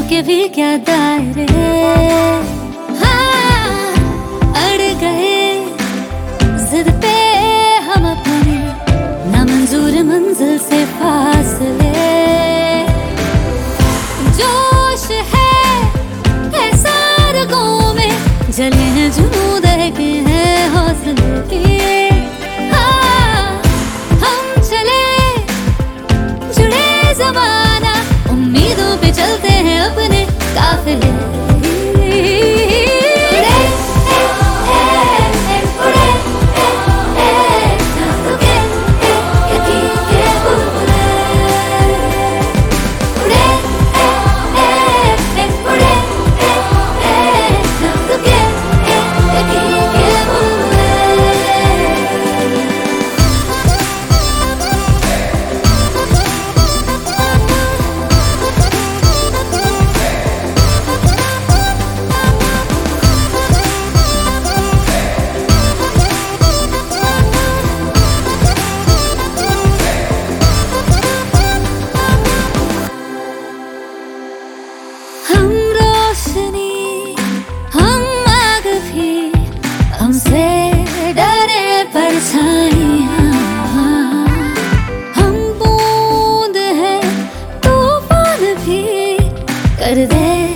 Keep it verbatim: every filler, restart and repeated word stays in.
के भी क्या दायरे, हाँ अड़ गए जिद पे हम अपने, ना मंजूर मंजिल से फासले। जोश है ऐसा रगों में, जले हैं जुनून दहके हैं हौसले के। हाँ हम चले जुड़े जमाना, उम्मीदों पे चलते हैं अपने काफिले। हमसे डरे परछाइयाँ, हम बूंद हैं तूफान भी कर दे